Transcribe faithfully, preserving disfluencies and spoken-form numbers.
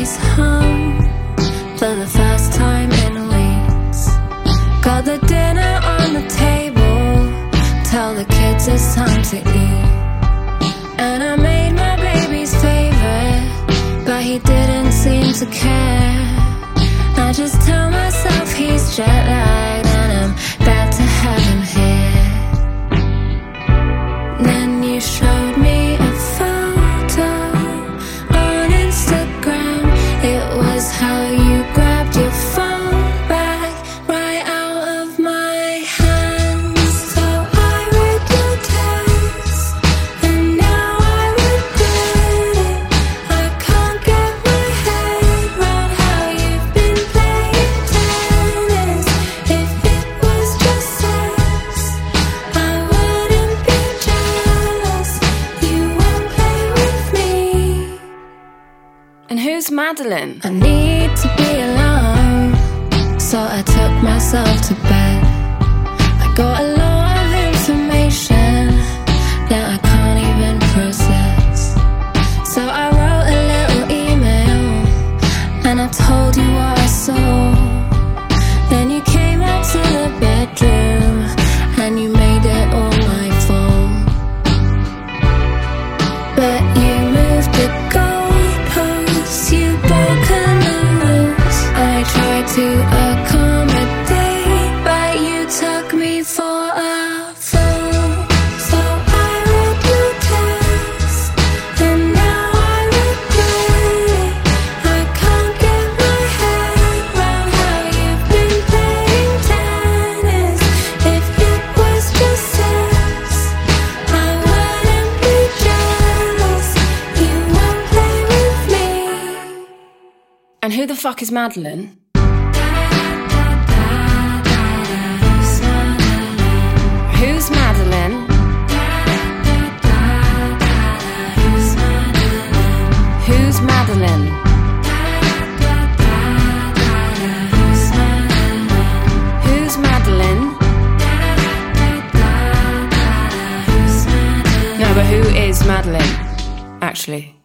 baby's home for the first time in weeks. Got the dinner on the table, tell the kids it's time to eat. And I made my baby's favorite, but he didn't seem to care. I just tell myself he's jet-lagged and I'm bad to have him here. Then you showed me a photo on Instagram. It was how you grabbed your phone back right out of my hands. So I read your text and now I regret it. I can't get my head round how you've been playing tennis. If it was just sex, I wouldn't be jealous. You won't play with me. And who's Madeline? I need to be alone, so I took myself to bed. I got a lot of information that I can't even process. So I wrote a little email and I told you what I saw. Then you came up to the bedroom and you made it all my fault. But you moved the goalposts, you've broken the rules. I tried to accommodate, but you took me for a fool. So I read your text and now I regret it. I can't get my head round how you've been playing tennis. If it was just sex, I wouldn't be jealous. You won't play with me. And who the fuck is Madeline? Who's Madeline? Who's Madeline? Who's Madeline? No, but who is Madeline, actually?